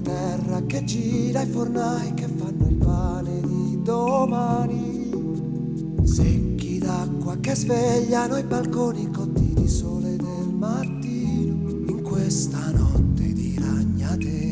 terra che gira, i fornai che fanno il pane di domani, secchi d'acqua che svegliano i balconi cotti di sole del mattino in questa notte